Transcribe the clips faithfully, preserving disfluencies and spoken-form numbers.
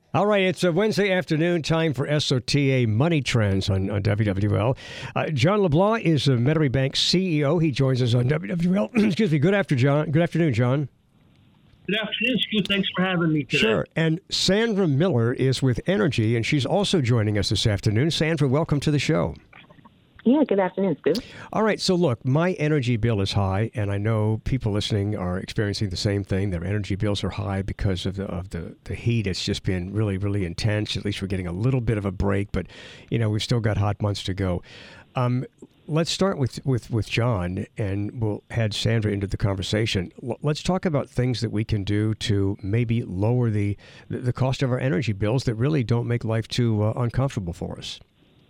All right, it's a Wednesday afternoon, time for S O T A Money Trends on, on W W L. Uh, John LeBlanc is a Metairie Bank C E O. He joins us on W W L. Excuse me. Good after John. Good afternoon, John. Good afternoon, Stu. Thanks for having me today. Sure. And Sandra Miller is with Energy, and she's also joining us this afternoon. Sandra, welcome to the show. Yeah, good afternoon, Stu. All right, so look, my energy bill is high, and I know people listening are experiencing the same thing. Their energy bills are high because of the of the, the heat. It's just been really, really intense. At least we're getting a little bit of a break, but, you know, we've still got hot months to go. Um, let's start with, with, with John, and we'll head Sandra into the conversation. L- let's talk about things that we can do to maybe lower the, the cost of our energy bills that really don't make life too uh, uncomfortable for us.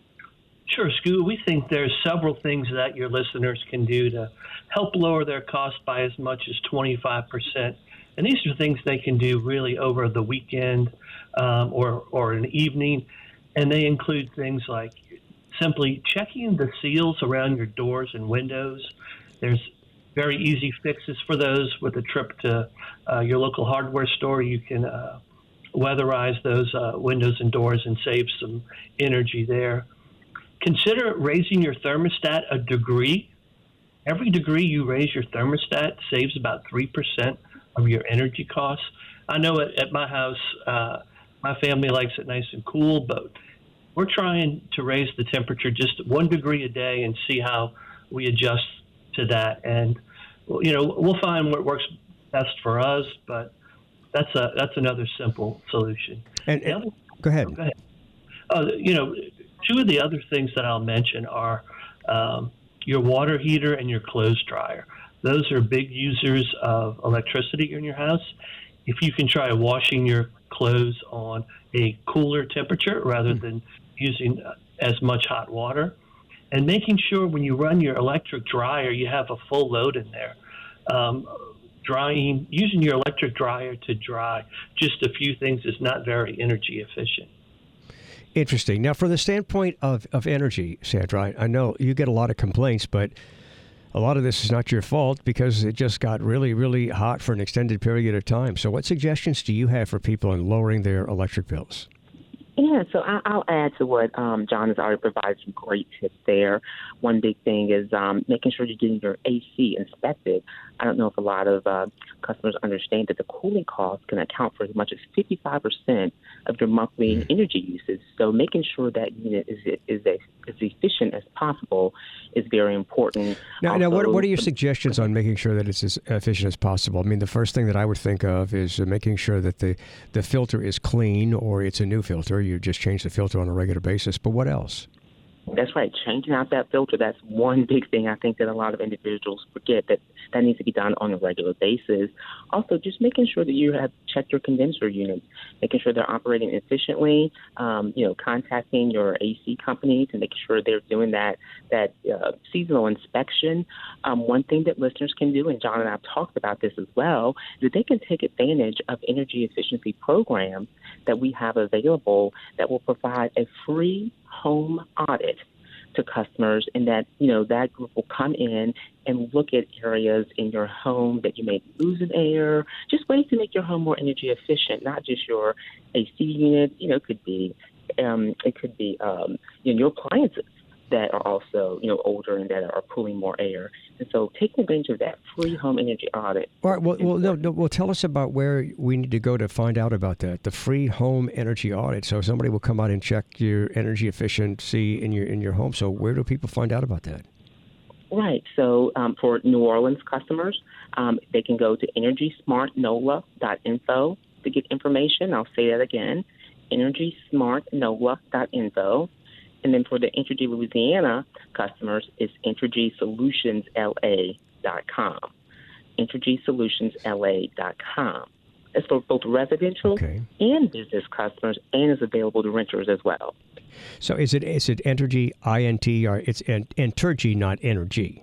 Sure, Scoot. We think there's several things that your listeners can do to help lower their costs by as much as twenty-five percent. And these are things they can do really over the weekend um, or, or an evening. And they include things like simply checking the seals around your doors and windows. There's very easy fixes for those. With a trip to uh, your local hardware store, you can uh, weatherize those uh, windows and doors and save some energy there. Consider raising your thermostat a degree. Every degree you raise your thermostat saves about three percent of your energy costs. I know at, at my house, uh, my family likes it nice and cool, but we're trying to raise the temperature just one degree a day and see how we adjust to that. And, you know, we'll find what works best for us, but that's a that's another simple solution. And, and other, go ahead. Go ahead. Uh, you know, two of the other things that I'll mention are um, your water heater and your clothes dryer. Those are big users of electricity in your house. If you can try washing your clothes on a cooler temperature rather than using as much hot water, and making sure when you run your electric dryer, you have a full load in there. Um, drying, using your electric dryer to dry just a few things is not very energy efficient. Interesting. Now, from the standpoint of, of energy, Sandra, I, I know you get a lot of complaints, but a lot of this is not your fault because it just got really, really hot for an extended period of time. So what suggestions do you have for people in lowering their electric bills? Yeah, so I, I'll add to what um, John has already provided some great tips there. One big thing is um, making sure you're getting your A C inspected. I don't know if a lot of uh, customers understand that the cooling costs can account for as much as fifty-five percent of your monthly mm. energy usage. So making sure that unit is is as, as efficient as possible is very important. Now, also, now what, what are your suggestions on making sure that it's as efficient as possible? I mean, the first thing that I would think of is uh, making sure that the, the filter is clean or it's a new filter. You just change the filter on a regular basis. But what else? That's right. Changing out that filter, that's one big thing I think that a lot of individuals forget, that that needs to be done on a regular basis. Also, just making sure that you have checked your condenser units, making sure they're operating efficiently, um, you know, contacting your A C companies and making sure they're doing that that uh, seasonal inspection. Um, one thing that listeners can do, and John and I have talked about this as well, is that they can take advantage of energy efficiency programs that we have available that will provide a free home audit to customers, and that, you know, that group will come in and look at areas in your home that you may be losing air, just ways to make your home more energy efficient, not just your A C unit. You know, it could be, um, it could be, um, you know, your appliances that are also, you know, older and that are pulling more air. And so taking advantage of that free home energy audit. All right. Well, well, no, no, well, tell us about where we need to go to find out about that, the free home energy audit. So somebody will come out and check your energy efficiency in your in your home. So where do people find out about that? Right. So um, for New Orleans customers, um, they can go to energy smart nola dot info to get information. I'll say that again, energy smart nola dot info. And then for the Entergy Louisiana customers, it's entergy solutions l a dot com. entergy solutions l a dot com. It's for both residential okay. and business customers, and is available to renters as well. So is it is it Entergy, I N T, or it's Entergy, not Energy?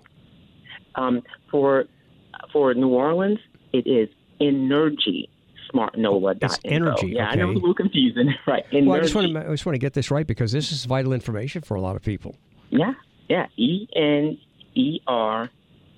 Um, for for New Orleans, it is Energy. smart nola dot info. It's energy. Yeah, okay. I know it's a little confusing, right? Well, I just want to I just want to get this right because this is vital information for a lot of people. Yeah, yeah. E N E R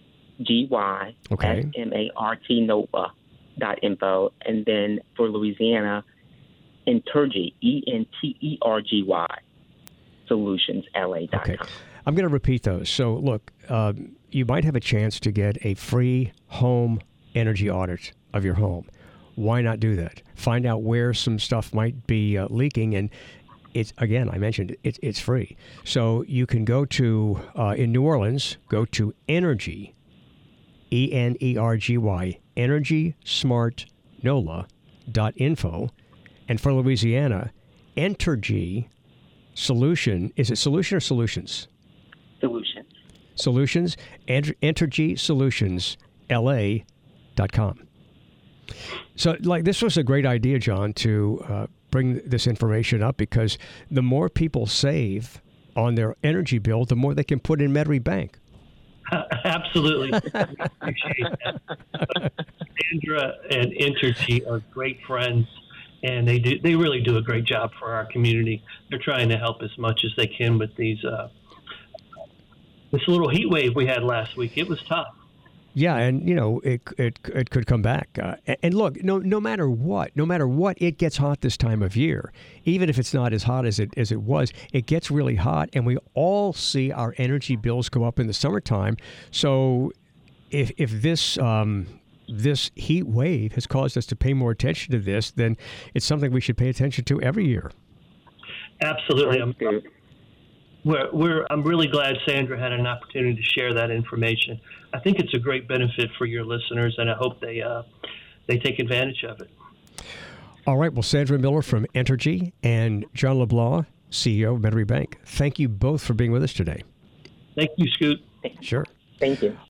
G Y S M A R T Nova dot info, and then for Louisiana, Entergy, E N T E R G Y, solutions L A dot com. Okay. I'm going to repeat those. So, look, um, you might have a chance to get a free home energy audit of your home. Why not do that? Find out where some stuff might be uh, leaking, and it's, again, I mentioned it, it's free. So you can go to, uh, in New Orleans, go to Energy, E N E R G Y, energy smart nola dot info. And for Louisiana, Entergy Solution, is it Solution or Solutions? Solutions. Solutions, Enter, Entergy Solutions, L A dot com. So, like, this was a great idea, John, to uh, bring this information up, because the more people save on their energy bill, the more they can put in Metairie Bank. Absolutely. I appreciate that. Sandra and Entergy are great friends, and they do they really do a great job for our community. They're trying to help as much as they can with these uh, this little heat wave we had last week. It was tough. Yeah, and you know it it it could come back. Uh, and look, no no matter what, no matter what, it gets hot this time of year. Even if it's not as hot as it as it was, it gets really hot, and we all see our energy bills go up in the summertime. So, if if this um, this heat wave has caused us to pay more attention to this, then it's something we should pay attention to every year. Absolutely. I'm, we're, we're, I'm really glad Sandra had an opportunity to share that information. I think it's a great benefit for your listeners, and I hope they uh, they take advantage of it. All right. Well, Sandra Miller from Entergy and John LeBlanc, C E O of Metairie Bank, thank you both for being with us today. Thank you, Scoot. Sure. Thank you.